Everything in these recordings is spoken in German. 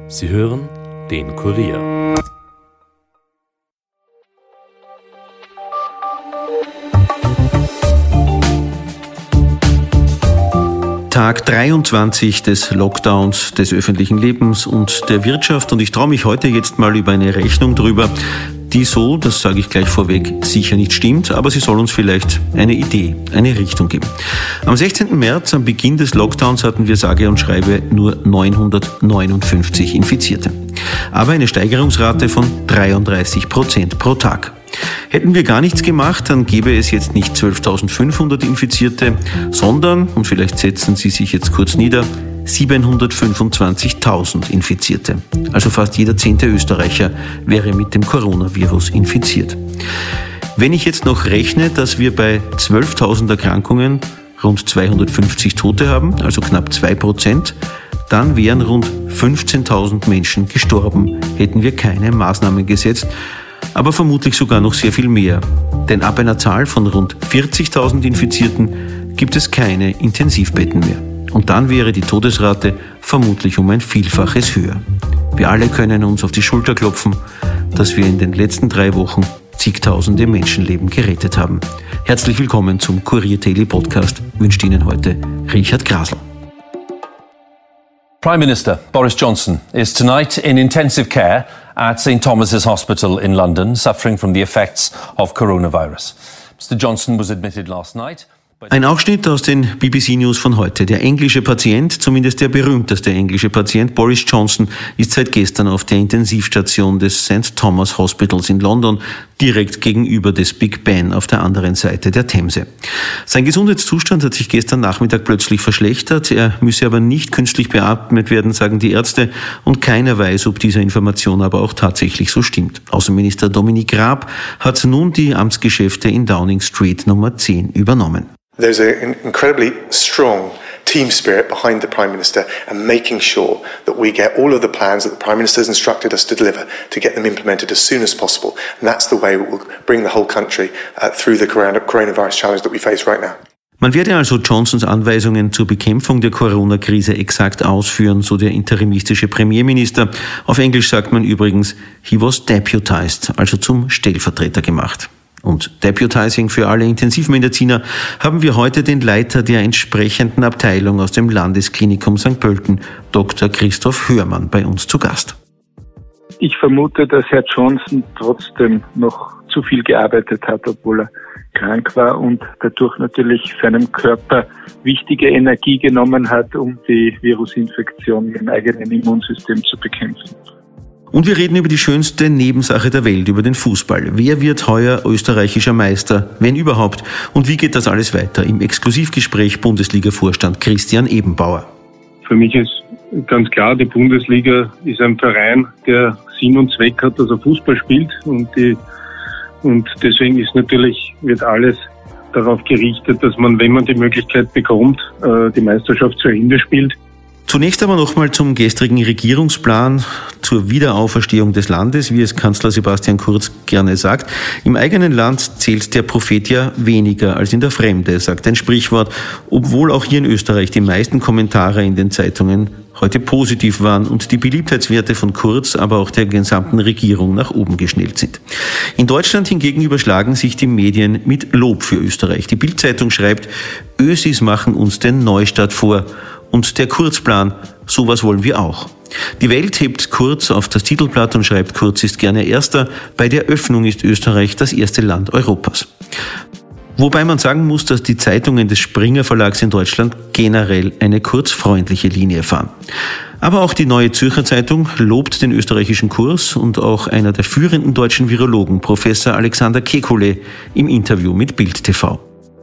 Sie hören den Kurier. Tag 23 des Lockdowns, des öffentlichen Lebens und der Wirtschaft. Und ich traue mich heute jetzt mal über eine Rechnung drüber, die so, das sage ich gleich vorweg, sicher nicht stimmt, aber sie soll uns vielleicht eine Idee, eine Richtung geben. Am 16. März, am Beginn des Lockdowns, hatten wir sage und schreibe nur 959 Infizierte. Aber eine Steigerungsrate von 33% pro Tag. Hätten wir gar nichts gemacht, dann gäbe es jetzt nicht 12.500 Infizierte, sondern, und vielleicht setzen Sie sich jetzt kurz nieder, 725.000 Infizierte. Also fast jeder 10. Österreicher wäre mit dem Coronavirus infiziert. Wenn ich jetzt noch rechne, dass wir bei 12.000 Erkrankungen rund 250 Tote haben, also knapp 2%, dann wären rund 15.000 Menschen gestorben, hätten wir keine Maßnahmen gesetzt, aber vermutlich sogar noch sehr viel mehr. Denn ab einer Zahl von rund 40.000 Infizierten gibt es keine Intensivbetten mehr. Und dann wäre die Todesrate vermutlich um ein Vielfaches höher. Wir alle können uns auf die Schulter klopfen, dass wir in den letzten 3 Wochen zigtausende Menschenleben gerettet haben. Herzlich willkommen zum Kurier Daily Podcast, wünscht Ihnen heute Richard Grasl. Prime Minister Boris Johnson is tonight in intensive care at St Thomas's Hospital in London, suffering from the effects of coronavirus. Mr. Johnson was admitted last night. Ein Ausschnitt aus den BBC News von heute. Der englische Patient, zumindest der berühmteste englische Patient, Boris Johnson, ist seit gestern auf der Intensivstation des St Thomas Hospitals in London, direkt gegenüber des Big Ben auf der anderen Seite der Themse. Sein Gesundheitszustand hat sich gestern Nachmittag plötzlich verschlechtert. Er müsse aber nicht künstlich beatmet werden, sagen die Ärzte, und keiner weiß, ob diese Information aber auch tatsächlich so stimmt. Außenminister Dominic Raab hat nun die Amtsgeschäfte in Downing Street Nummer 10 übernommen. There's an incredibly strong team spirit behind the Prime Minister and making sure that we get all of the plans that the Prime Minister has instructed us to deliver to get them implemented as soon as possible. And that's the way we'll bring the whole country through the coronavirus challenge that we face right now. Man werde also Johnsons Anweisungen zur Bekämpfung der Corona-Krise exakt ausführen, so der interimistische Premierminister. Auf Englisch sagt man übrigens, he was deputized, also zum Stellvertreter gemacht. Und Deputizing für alle Intensivmediziner haben wir heute den Leiter der entsprechenden Abteilung aus dem Landesklinikum St. Pölten, Dr. Christoph Hörmann, bei uns zu Gast. Ich vermute, dass Herr Johnson trotzdem noch zu viel gearbeitet hat, obwohl er krank war und dadurch natürlich seinem Körper wichtige Energie genommen hat, um die Virusinfektion im eigenen Immunsystem zu bekämpfen. Und wir reden über die schönste Nebensache der Welt, über den Fußball. Wer wird heuer österreichischer Meister, wenn überhaupt? Und wie geht das alles weiter? Im Exklusivgespräch Bundesliga-Vorstand Christian Ebenbauer. Für mich ist ganz klar, die Bundesliga ist ein Verein, der Sinn und Zweck hat, dass er Fußball spielt. Und deswegen wird alles darauf gerichtet, dass man, wenn man die Möglichkeit bekommt, die Meisterschaft zu Ende spielt. Zunächst aber nochmal zum gestrigen Regierungsplan zur Wiederauferstehung des Landes, wie es Kanzler Sebastian Kurz gerne sagt. Im eigenen Land zählt der Prophet ja weniger als in der Fremde, sagt ein Sprichwort, obwohl auch hier in Österreich die meisten Kommentare in den Zeitungen heute positiv waren und die Beliebtheitswerte von Kurz, aber auch der gesamten Regierung nach oben geschnellt sind. In Deutschland hingegen überschlagen sich die Medien mit Lob für Österreich. Die Bild-Zeitung schreibt, Ösis machen uns den Neustart vor. Und der Kurzplan, sowas wollen wir auch. Die Welt hebt Kurz auf das Titelblatt und schreibt, Kurz ist gerne Erster. Bei der Öffnung ist Österreich das erste Land Europas. Wobei man sagen muss, dass die Zeitungen des Springer Verlags in Deutschland generell eine kurzfreundliche Linie fahren. Aber auch die Neue Zürcher Zeitung lobt den österreichischen Kurs und auch einer der führenden deutschen Virologen, Professor Alexander Kekulé, im Interview mit Bild TV.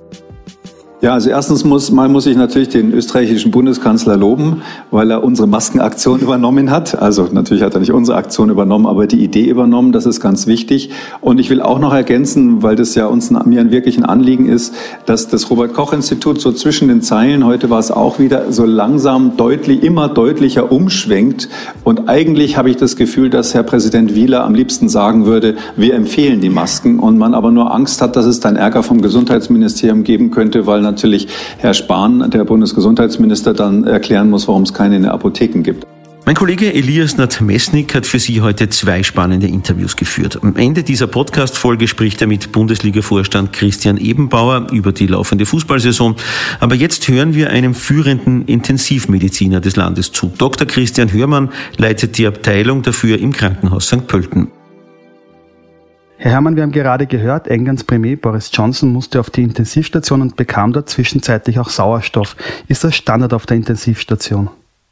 Ja, also erstens muss ich natürlich den österreichischen Bundeskanzler loben, weil er unsere Maskenaktion übernommen hat. Also natürlich hat er nicht unsere Aktion übernommen, aber die Idee übernommen, das ist ganz wichtig. Und ich will auch noch ergänzen, weil das ja mir ein wirkliches Anliegen ist, dass das Robert-Koch-Institut so zwischen den Zeilen, heute war es auch wieder, so langsam immer deutlicher umschwenkt. Und eigentlich habe ich das Gefühl, dass Herr Präsident Wieler am liebsten sagen würde, wir empfehlen die Masken, und man aber nur Angst hat, dass es dann Ärger vom Gesundheitsministerium geben könnte, weil natürlich Herr Spahn, der Bundesgesundheitsminister, dann erklären muss, warum es keine in den Apotheken gibt. Mein Kollege Elias Nadmesnik hat für Sie heute 2 spannende Interviews geführt. Am Ende dieser Podcast-Folge spricht er mit Bundesliga-Vorstand Christian Ebenbauer über die laufende Fußballsaison. Aber jetzt hören wir einem führenden Intensivmediziner des Landes zu. Dr. Christian Hörmann leitet die Abteilung dafür im Krankenhaus St. Pölten. Herr Herrmann, wir haben gerade gehört, Englands Premier Boris Johnson musste auf die Intensivstation und bekam dort zwischenzeitlich auch Sauerstoff. Ist das Standard auf der Intensivstation?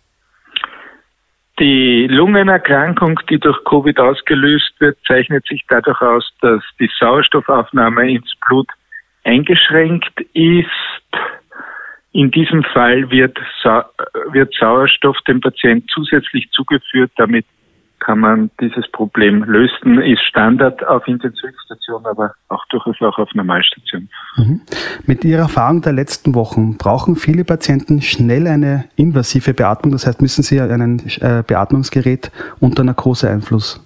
Die Lungenerkrankung, die durch Covid ausgelöst wird, zeichnet sich dadurch aus, dass die Sauerstoffaufnahme ins Blut eingeschränkt ist. In diesem Fall wird Sauerstoff dem Patienten zusätzlich zugeführt. Damit kann man dieses Problem lösen. Ist Standard auf Intensivstation, aber auch durchaus auch auf Normalstation. Mit Ihrer Erfahrung der letzten Wochen brauchen viele Patienten schnell eine invasive Beatmung. Das heißt, müssen sie ein Beatmungsgerät unter Narkoseeinfluss?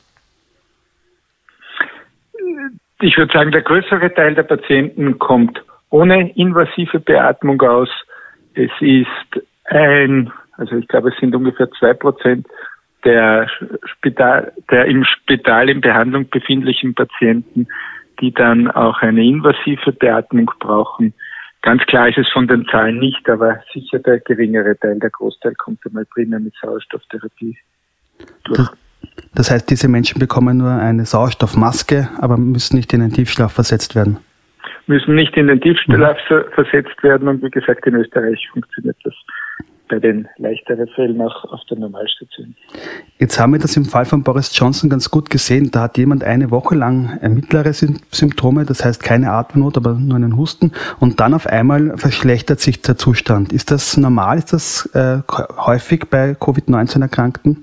Ich würde sagen, der größere Teil der Patienten kommt ohne invasive Beatmung aus. Es ist ich glaube, es sind ungefähr 2% der im Spital in Behandlung befindlichen Patienten, die dann auch eine invasive Beatmung brauchen. Ganz klar ist es von den Zahlen nicht, aber sicher der geringere Teil, der Großteil kommt einmal primär mit Sauerstofftherapie durch. Das heißt, diese Menschen bekommen nur eine Sauerstoffmaske, aber müssen nicht in den Tiefschlaf versetzt werden? Müssen nicht in den Tiefschlaf versetzt werden und wie gesagt, in Österreich funktioniert das bei den leichteren Fällen auch auf der Normalstation. Jetzt haben wir das im Fall von Boris Johnson ganz gut gesehen. Da hat jemand eine Woche lang mittlere Symptome, das heißt keine Atemnot, aber nur einen Husten und dann auf einmal verschlechtert sich der Zustand. Ist das normal? Ist das häufig bei Covid-19-Erkrankten?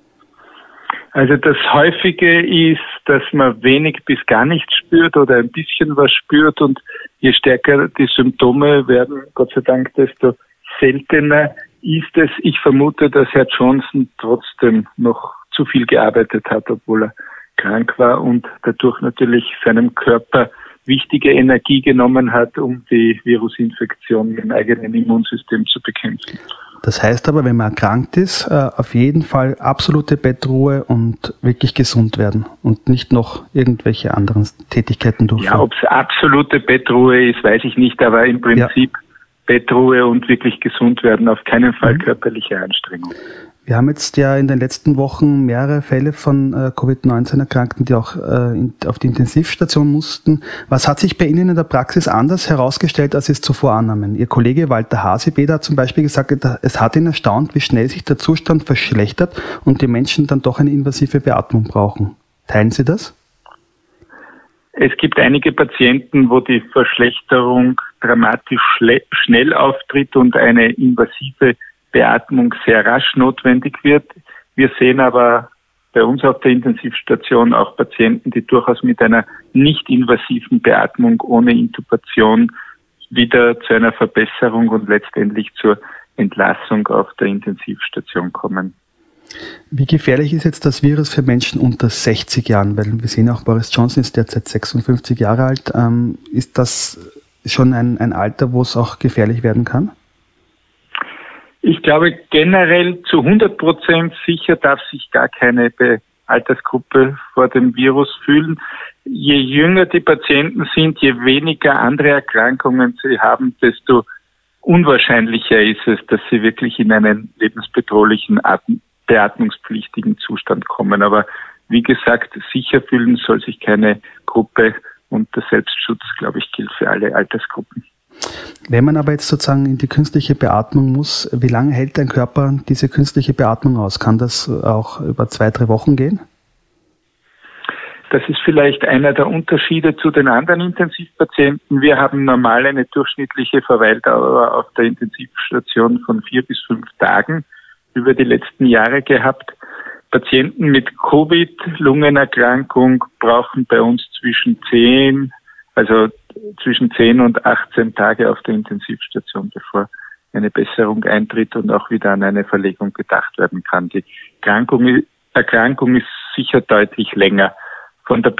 Also das Häufige ist, dass man wenig bis gar nichts spürt oder ein bisschen was spürt und je stärker die Symptome werden, Gott sei Dank, desto seltener ist es. Ich vermute, dass Herr Johnson trotzdem noch zu viel gearbeitet hat, obwohl er krank war und dadurch natürlich seinem Körper wichtige Energie genommen hat, um die Virusinfektion im eigenen Immunsystem zu bekämpfen. Das heißt aber, wenn man erkrankt ist, auf jeden Fall absolute Bettruhe und wirklich gesund werden und nicht noch irgendwelche anderen Tätigkeiten durchführen. Ja, ob es absolute Bettruhe ist, weiß ich nicht, aber im Prinzip Bettruhe und wirklich gesund werden, auf keinen Fall körperliche Anstrengung. Wir haben jetzt ja in den letzten Wochen mehrere Fälle von Covid-19-Erkrankten, die auch auf die Intensivstation mussten. Was hat sich bei Ihnen in der Praxis anders herausgestellt, als Sie es zuvor annahmen? Ihr Kollege Walter Hasebeder hat zum Beispiel gesagt, es hat ihn erstaunt, wie schnell sich der Zustand verschlechtert und die Menschen dann doch eine invasive Beatmung brauchen. Teilen Sie das? Es gibt einige Patienten, wo die Verschlechterung dramatisch schnell auftritt und eine invasive Beatmung sehr rasch notwendig wird. Wir sehen aber bei uns auf der Intensivstation auch Patienten, die durchaus mit einer nicht invasiven Beatmung ohne Intubation wieder zu einer Verbesserung und letztendlich zur Entlassung auf der Intensivstation kommen. Wie gefährlich ist jetzt das Virus für Menschen unter 60 Jahren? Weil wir sehen auch, Boris Johnson ist derzeit 56 Jahre alt. Ist das schon ein Alter, wo es auch gefährlich werden kann? Ich glaube, generell zu 100% sicher darf sich gar keine Altersgruppe vor dem Virus fühlen. Je jünger die Patienten sind, je weniger andere Erkrankungen sie haben, desto unwahrscheinlicher ist es, dass sie wirklich in einen lebensbedrohlichen beatmungspflichtigen Zustand kommen. Aber wie gesagt, sicher fühlen soll sich keine Gruppe und der Selbstschutz, glaube ich, gilt für alle Altersgruppen. Wenn man aber jetzt sozusagen in die künstliche Beatmung muss, wie lange hält dein Körper diese künstliche Beatmung aus? Kann das auch über 2-3 Wochen gehen? Das ist vielleicht einer der Unterschiede zu den anderen Intensivpatienten. Wir haben normal eine durchschnittliche Verweildauer auf der Intensivstation von 4 bis 5 Tagen über die letzten Jahre gehabt. Patienten mit Covid-Lungenerkrankung brauchen bei uns zwischen 10 und 18 Tage auf der Intensivstation, bevor eine Besserung eintritt und auch wieder an eine Verlegung gedacht werden kann. Die Erkrankung ist sicher deutlich länger. Von der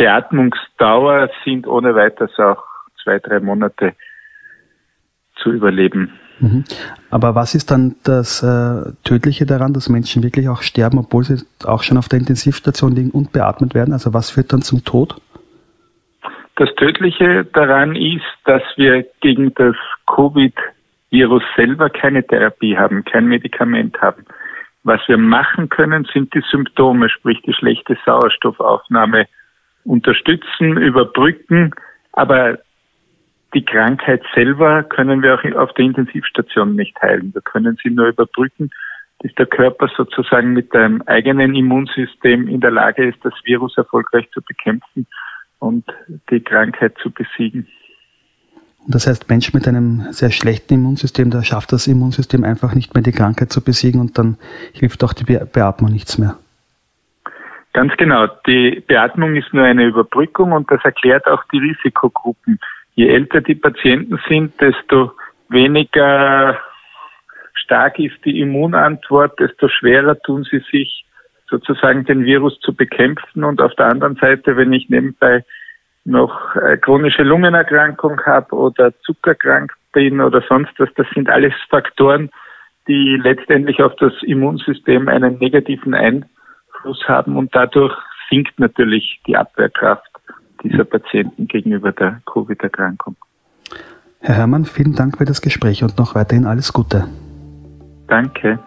Beatmungsdauer sind ohne weiteres auch 2-3 Monate zu überleben. Aber was ist dann das Tödliche daran, dass Menschen wirklich auch sterben, obwohl sie auch schon auf der Intensivstation liegen und beatmet werden? Also was führt dann zum Tod? Das Tödliche daran ist, dass wir gegen das Covid-Virus selber keine Therapie haben, kein Medikament haben. Was wir machen können, sind die Symptome, sprich die schlechte Sauerstoffaufnahme unterstützen, überbrücken, aber die Krankheit selber können wir auch auf der Intensivstation nicht heilen. Wir können sie nur überbrücken, bis der Körper sozusagen mit einem eigenen Immunsystem in der Lage ist, das Virus erfolgreich zu bekämpfen und die Krankheit zu besiegen. Das heißt, Menschen mit einem sehr schlechten Immunsystem, da schafft das Immunsystem einfach nicht mehr, die Krankheit zu besiegen und dann hilft auch die Beatmung nichts mehr. Ganz genau. Die Beatmung ist nur eine Überbrückung und das erklärt auch die Risikogruppen. Je älter die Patienten sind, desto weniger stark ist die Immunantwort, desto schwerer tun sie sich, sozusagen den Virus zu bekämpfen. Und auf der anderen Seite, wenn ich nebenbei noch chronische Lungenerkrankung habe oder zuckerkrank bin oder sonst was, das sind alles Faktoren, die letztendlich auf das Immunsystem einen negativen Einfluss haben und dadurch sinkt natürlich die Abwehrkraft dieser Patienten gegenüber der Covid-Erkrankung. Herr Herrmann, vielen Dank für das Gespräch und noch weiterhin alles Gute. Danke.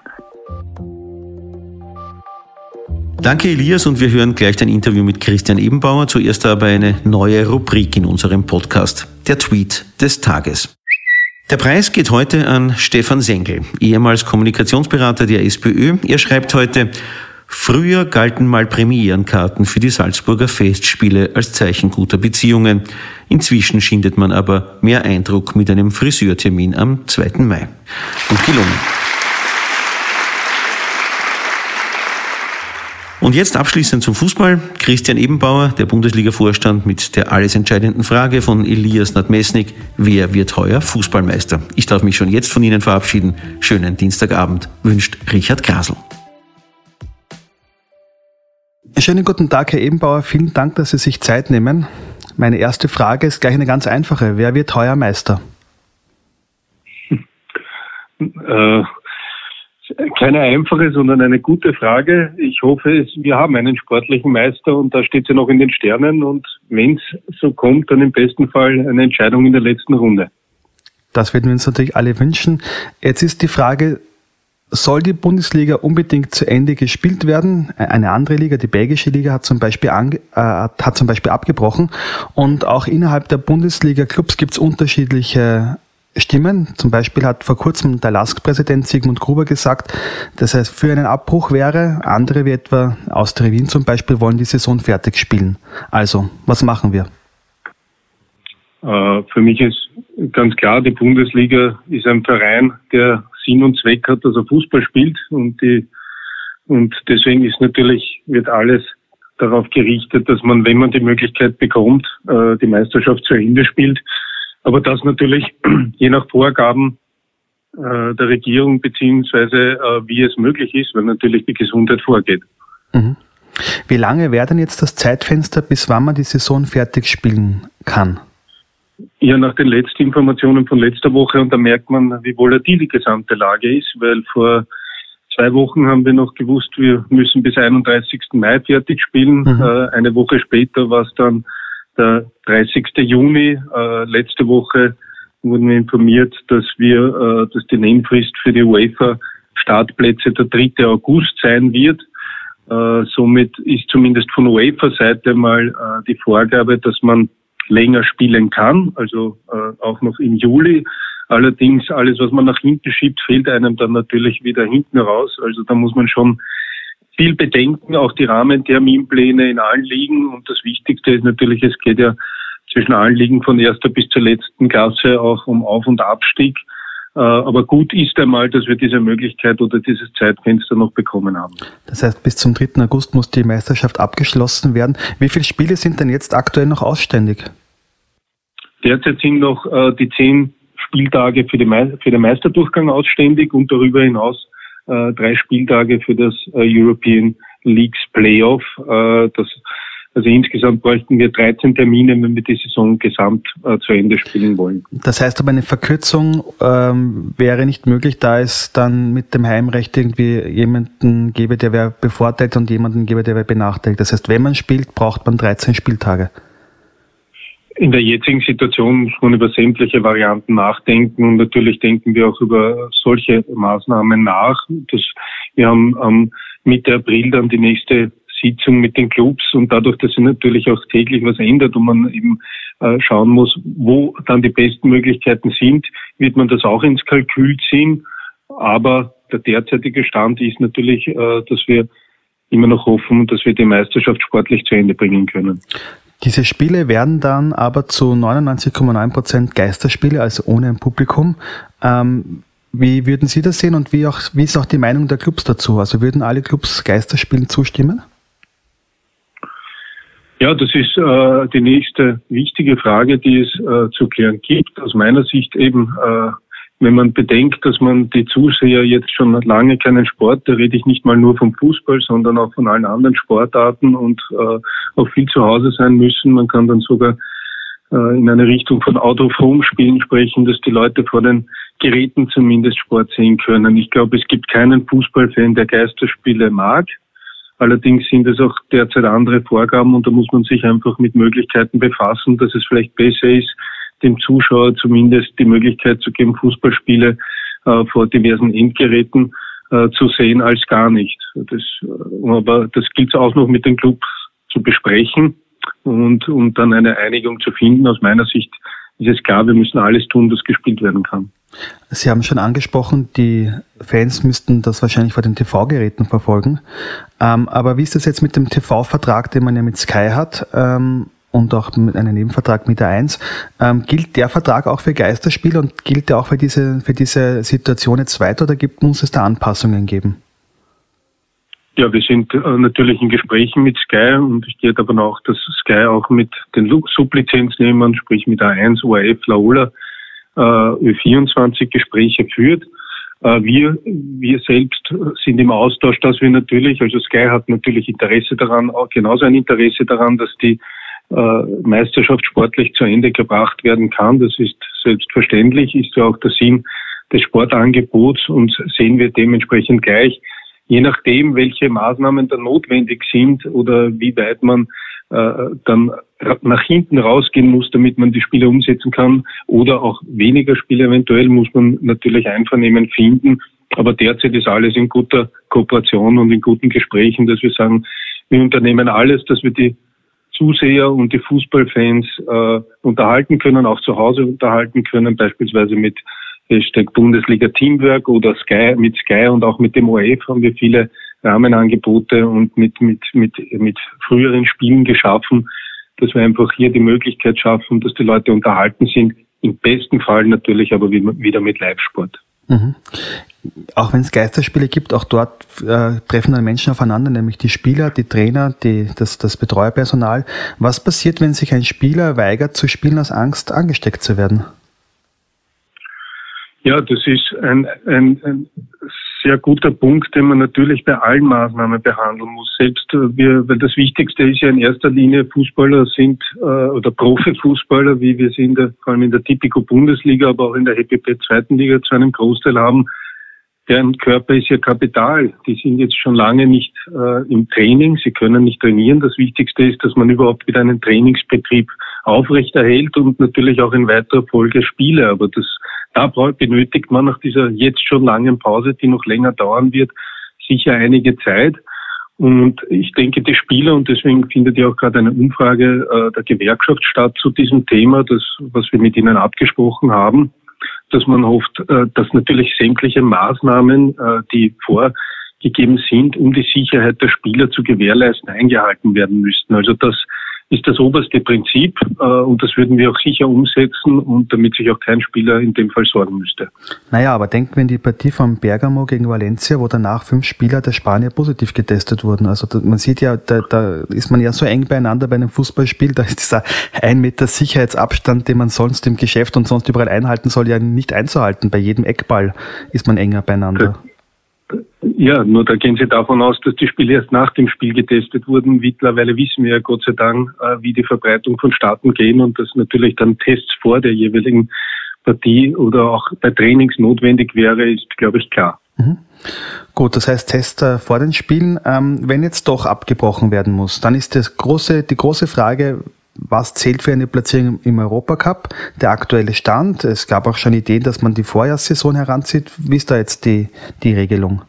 Danke, Elias, und wir hören gleich ein Interview mit Christian Ebenbauer. Zuerst aber eine neue Rubrik in unserem Podcast, der Tweet des Tages. Der Preis geht heute an Stefan Sengel, ehemals Kommunikationsberater der SPÖ. Er schreibt heute: Früher galten mal Premierenkarten für die Salzburger Festspiele als Zeichen guter Beziehungen. Inzwischen schindet man aber mehr Eindruck mit einem Friseurtermin am 2. Mai. Gut gelungen. Und jetzt abschließend zum Fußball. Christian Ebenbauer, der Bundesliga-Vorstand, mit der alles entscheidenden Frage von Elias Nadmesnik: Wer wird heuer Fußballmeister? Ich darf mich schon jetzt von Ihnen verabschieden. Schönen Dienstagabend wünscht Richard Grasl. Schönen guten Tag, Herr Ebenbauer. Vielen Dank, dass Sie sich Zeit nehmen. Meine erste Frage ist gleich eine ganz einfache. Wer wird heuer Meister? Keine einfache, sondern eine gute Frage. Ich hoffe, wir haben einen sportlichen Meister und da steht sie noch in den Sternen. Und wenn es so kommt, dann im besten Fall eine Entscheidung in der letzten Runde. Das würden wir uns natürlich alle wünschen. Jetzt ist die Frage: Soll die Bundesliga unbedingt zu Ende gespielt werden? Eine andere Liga, die belgische Liga, hat zum Beispiel abgebrochen. Und auch innerhalb der Bundesliga-Clubs gibt es unterschiedliche Stimmen. Zum Beispiel hat vor kurzem der LASK-Präsident Sigmund Gruber gesagt, dass er für einen Abbruch wäre. Andere, wie etwa Austria Wien zum Beispiel, wollen die Saison fertig spielen. Also, was machen wir? Für mich ist ganz klar, die Bundesliga ist ein Verein, der Sinn und Zweck hat, dass er Fußball spielt und deswegen wird alles darauf gerichtet, dass man, wenn man die Möglichkeit bekommt, die Meisterschaft zu Ende spielt. Aber das natürlich je nach Vorgaben der Regierung beziehungsweise wie es möglich ist, weil natürlich die Gesundheit vorgeht. Mhm. Wie lange wäre denn jetzt das Zeitfenster, bis wann man die Saison fertig spielen kann? Ja, nach den letzten Informationen von letzter Woche, und da merkt man, wie volatil die gesamte Lage ist, weil vor 2 Wochen haben wir noch gewusst, wir müssen bis 31. Mai fertig spielen. Eine Woche später war es dann der 30. Juni. Letzte Woche wurden wir informiert, dass die Nennfrist für die UEFA-Startplätze der 3. August sein wird. Somit ist zumindest von UEFA-Seite mal die Vorgabe, dass man länger spielen kann, also auch noch im Juli. Allerdings alles, was man nach hinten schiebt, fehlt einem dann natürlich wieder hinten raus. Also da muss man schon viel bedenken, auch die Rahmenterminpläne in allen Ligen. Und das Wichtigste ist natürlich, es geht ja zwischen allen Ligen von erster bis zur letzten Klasse auch um Auf- und Abstieg. Aber gut ist einmal, dass wir diese Möglichkeit oder dieses Zeitfenster noch bekommen haben. Das heißt, bis zum 3. August muss die Meisterschaft abgeschlossen werden. Wie viele Spiele sind denn jetzt aktuell noch ausständig? Derzeit sind noch die 10 Spieltage für den Meisterdurchgang ausständig und darüber hinaus 3 Spieltage für das European Leagues Playoff. Das Also insgesamt bräuchten wir 13 Termine, wenn wir die Saison gesamt zu Ende spielen wollen. Das heißt aber, eine Verkürzung wäre nicht möglich, da es dann mit dem Heimrecht irgendwie jemanden gäbe, der wäre bevorteilt und jemanden gäbe, der wäre benachteiligt. Das heißt, wenn man spielt, braucht man 13 Spieltage. In der jetzigen Situation muss man über sämtliche Varianten nachdenken und natürlich denken wir auch über solche Maßnahmen nach. Wir haben Mitte April dann die nächste Sitzung mit den Clubs und dadurch, dass sich natürlich auch täglich was ändert und man eben schauen muss, wo dann die besten Möglichkeiten sind, wird man das auch ins Kalkül ziehen. Aber der derzeitige Stand ist natürlich, dass wir immer noch hoffen, dass wir die Meisterschaft sportlich zu Ende bringen können. Diese Spiele werden dann aber zu 99,9% Geisterspiele, also ohne ein Publikum. Wie würden Sie das sehen und wie ist auch die Meinung der Clubs dazu? Also würden alle Clubs Geisterspielen zustimmen? Ja, das ist die nächste wichtige Frage, die es zu klären gibt. Aus meiner Sicht eben, wenn man bedenkt, dass man die Zuseher jetzt schon lange keinen Sport, da rede ich nicht mal nur vom Fußball, sondern auch von allen anderen Sportarten und auch viel zu Hause sein müssen. Man kann dann sogar in eine Richtung von Out-of-Home-Spielen sprechen, dass die Leute vor den Geräten zumindest Sport sehen können. Ich glaube, es gibt keinen Fußballfan, der Geisterspiele mag. Allerdings sind es auch derzeit andere Vorgaben und da muss man sich einfach mit Möglichkeiten befassen, dass es vielleicht besser ist, dem Zuschauer zumindest die Möglichkeit zu geben, Fußballspiele vor diversen Endgeräten zu sehen, als gar nicht. Aber das gilt auch noch mit den Clubs zu besprechen und dann eine Einigung zu finden. Aus meiner Sicht ist es klar, wir müssen alles tun, dass gespielt werden kann. Sie haben schon angesprochen, die Fans müssten das wahrscheinlich vor den TV-Geräten verfolgen. Aber wie ist das jetzt mit dem TV-Vertrag, den man ja mit Sky hat? Und auch mit einem Nebenvertrag mit der 1. Gilt der Vertrag auch für Geisterspiele und gilt der auch für diese Situation jetzt weiter oder muss es da Anpassungen geben? Ja, wir sind natürlich in Gesprächen mit Sky und ich gehe davon aus, dass Sky auch mit den Sublizenznehmern, sprich mit A1, ORF, Laola, Ö24 Gespräche führt. Wir selbst sind im Austausch, dass wir natürlich, also Sky hat natürlich Interesse daran, auch genauso ein Interesse daran, dass die Meisterschaft sportlich zu Ende gebracht werden kann. Das ist selbstverständlich, ist ja auch der Sinn des Sportangebots und sehen wir dementsprechend gleich. Je nachdem, welche Maßnahmen dann notwendig sind oder wie weit man dann nach hinten rausgehen muss, damit man die Spiele umsetzen kann oder auch weniger Spiele eventuell, muss man natürlich Einvernehmen finden. Aber derzeit ist alles in guter Kooperation und in guten Gesprächen, dass wir sagen, wir unternehmen alles, dass wir die Zuseher und die Fußballfans unterhalten können, auch zu Hause unterhalten können, beispielsweise mit Hashtag Bundesliga Teamwork oder mit Sky und auch mit dem ORF haben wir viele Rahmenangebote und mit früheren Spielen geschaffen, dass wir einfach hier die Möglichkeit schaffen, dass die Leute unterhalten sind. Im besten Fall natürlich aber wieder mit Live-Sport. Mhm. Auch wenn es Geisterspiele gibt, auch dort treffen dann Menschen aufeinander, nämlich die Spieler, die Trainer, das Betreuerpersonal. Was passiert, wenn sich ein Spieler weigert zu spielen aus Angst, angesteckt zu werden? Ja, das ist ein sehr guter Punkt, den man natürlich bei allen Maßnahmen behandeln muss. Weil das Wichtigste ist ja in erster Linie Fußballer sind oder Profifußballer, wie wir sie vor allem in der Tipico Bundesliga, aber auch in der HPP zweiten Liga zu einem Großteil haben. Deren Körper ist ja Kapital. Die sind jetzt schon lange nicht im Training. Sie können nicht trainieren. Das Wichtigste ist, dass man überhaupt wieder einen Trainingsbetrieb aufrechterhält und natürlich auch in weiterer Folge Spiele. Aber da benötigt man nach dieser jetzt schon langen Pause, die noch länger dauern wird, sicher einige Zeit. Und ich denke, die Spieler, und deswegen findet ja auch gerade eine Umfrage der Gewerkschaft statt zu diesem Thema, was wir mit ihnen abgesprochen haben, dass man hofft, dass natürlich sämtliche Maßnahmen, die vorgegeben sind, um die Sicherheit der Spieler zu gewährleisten, eingehalten werden müssten. Also das ist das oberste Prinzip und das würden wir auch sicher umsetzen und damit sich auch kein Spieler in dem Fall sorgen müsste. Naja, aber denken wir an die Partie von Bergamo gegen Valencia, wo danach 5 Spieler der Spanier positiv getestet wurden. Also man sieht ja, da ist man ja so eng beieinander bei einem Fußballspiel, da ist dieser 1 Meter Sicherheitsabstand, den man sonst im Geschäft und sonst überall einhalten soll, ja nicht einzuhalten. Bei jedem Eckball ist man enger beieinander. Ja, nur da gehen Sie davon aus, dass die Spiele erst nach dem Spiel getestet wurden. Mittlerweile wissen wir ja Gott sei Dank, wie die Verbreitung von Staaten gehen und dass natürlich dann Tests vor der jeweiligen Partie oder auch bei Trainings notwendig wäre, ist, glaube ich, klar. Mhm. Gut, das heißt Test vor den Spielen. Wenn jetzt doch abgebrochen werden muss, dann ist die große Frage, was zählt für eine Platzierung im Europacup? Der aktuelle Stand. Es gab auch schon Ideen, dass man die Vorjahrssaison heranzieht. Wie ist da jetzt die Regelung?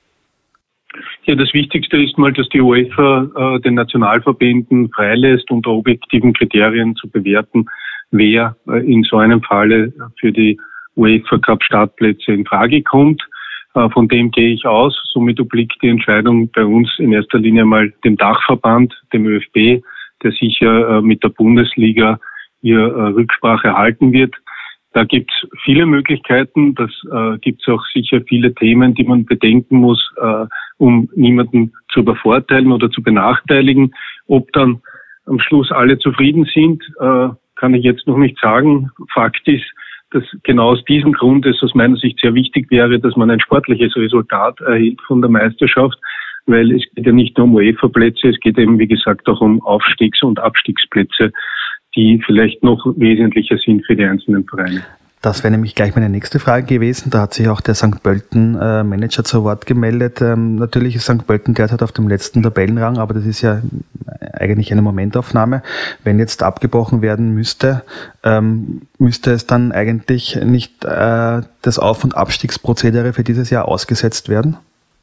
Ja, das Wichtigste ist mal, dass die UEFA den Nationalverbänden freilässt, unter objektiven Kriterien zu bewerten, wer in so einem Falle für die UEFA Cup Startplätze in Frage kommt. Von dem gehe ich aus. Somit obliegt die Entscheidung bei uns in erster Linie mal dem Dachverband, dem ÖFB, der sicher mit der Bundesliga hier Rücksprache halten wird. Da gibt es viele Möglichkeiten. Das gibt es auch sicher viele Themen, die man bedenken muss, um niemanden zu übervorteilen oder zu benachteiligen. Ob dann am Schluss alle zufrieden sind, kann ich jetzt noch nicht sagen. Fakt ist, dass genau aus diesem Grund es aus meiner Sicht sehr wichtig wäre, dass man ein sportliches Resultat erhält von der Meisterschaft, weil es geht ja nicht nur um UEFA-Plätze, es geht eben, wie gesagt, auch um Aufstiegs- und Abstiegsplätze, die vielleicht noch wesentlicher sind für die einzelnen Vereine. Das wäre nämlich gleich meine nächste Frage gewesen. Da hat sich auch der St. Pölten Manager zu Wort gemeldet. Natürlich ist St. Pölten derzeit auf dem letzten Tabellenrang, aber das ist ja eigentlich eine Momentaufnahme. Wenn jetzt abgebrochen werden müsste, müsste es dann eigentlich nicht das Auf- und Abstiegsprozedere für dieses Jahr ausgesetzt werden?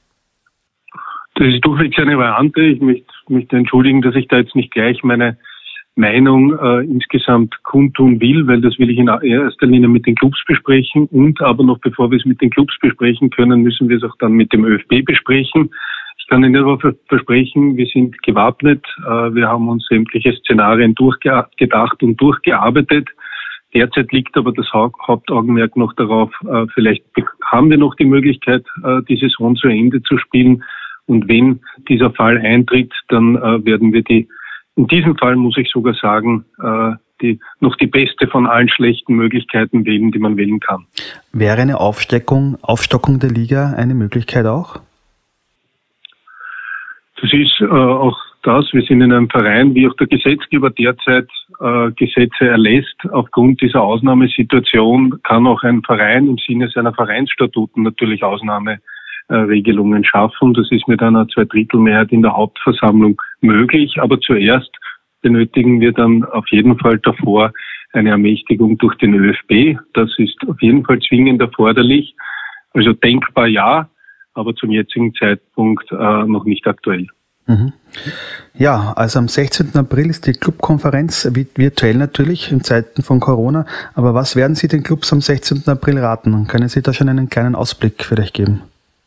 Das ist durchwegs eine Variante. Ich möchte entschuldigen, dass ich da jetzt nicht gleich meine Meinung insgesamt kundtun will, weil das will ich in erster Linie mit den Clubs besprechen und aber noch bevor wir es mit den Clubs besprechen können, müssen wir es auch dann mit dem ÖFB besprechen. Ich kann Ihnen aber versprechen, wir sind gewappnet, wir haben uns sämtliche Szenarien durchgedacht und durchgearbeitet. Derzeit liegt aber das Hauptaugenmerk noch darauf, vielleicht haben wir noch die Möglichkeit, die Saison zu Ende zu spielen und wenn dieser Fall eintritt, dann werden wir in diesem Fall muss ich sogar sagen, noch die beste von allen schlechten Möglichkeiten wählen, die man wählen kann. Wäre eine Aufstockung der Liga eine Möglichkeit auch? Das ist auch das. Wir sind in einem Verein, wie auch der Gesetzgeber derzeit Gesetze erlässt. Aufgrund dieser Ausnahmesituation kann auch ein Verein im Sinne seiner Vereinsstatuten natürlich Ausnahmeregelungen schaffen. Das ist mit einer 2/3 in der Hauptversammlung möglich. Aber zuerst benötigen wir dann auf jeden Fall davor eine Ermächtigung durch den ÖFB. Das ist auf jeden Fall zwingend erforderlich. Also denkbar ja, aber zum jetzigen Zeitpunkt noch nicht aktuell. Mhm. Ja, also am 16. April ist die Clubkonferenz, virtuell natürlich in Zeiten von Corona. Aber was werden Sie den Clubs am 16. April raten? Können Sie da schon einen kleinen Ausblick vielleicht geben?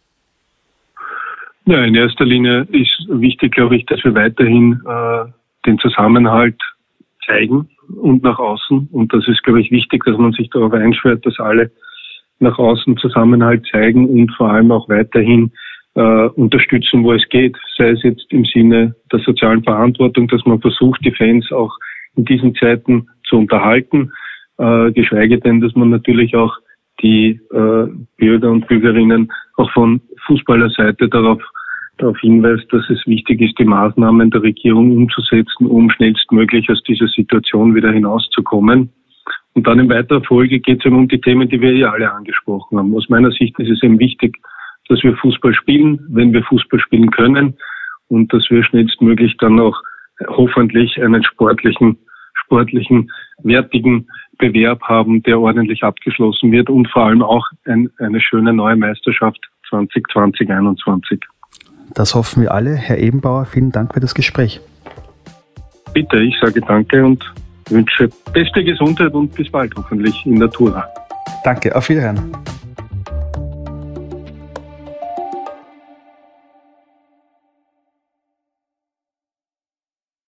Ja, in erster Linie ist wichtig, glaube ich, dass wir weiterhin den Zusammenhalt zeigen und nach außen. Und das ist, glaube ich, wichtig, dass man sich darauf einschwört, dass alle nach außen Zusammenhalt zeigen und vor allem auch weiterhin unterstützen, wo es geht. Sei es jetzt im Sinne der sozialen Verantwortung, dass man versucht, die Fans auch in diesen Zeiten zu unterhalten, geschweige denn, dass man natürlich auch die Bürger und Bürgerinnen auch von Fußballerseite darauf hinweist, dass es wichtig ist, die Maßnahmen der Regierung umzusetzen, um schnellstmöglich aus dieser Situation wieder hinauszukommen. Und dann in weiterer Folge geht es eben um die Themen, die wir ja alle angesprochen haben. Aus meiner Sicht ist es eben wichtig, dass wir Fußball spielen, wenn wir Fußball spielen können und dass wir schnellstmöglich dann auch hoffentlich einen sportlichen, wertigen Bewerb haben, der ordentlich abgeschlossen wird und vor allem auch eine schöne neue Meisterschaft 2020-21. Das hoffen wir alle. Herr Ebenbauer, vielen Dank für das Gespräch. Bitte, ich sage danke und wünsche beste Gesundheit und bis bald hoffentlich in Natura. Danke, auf Wiederhören.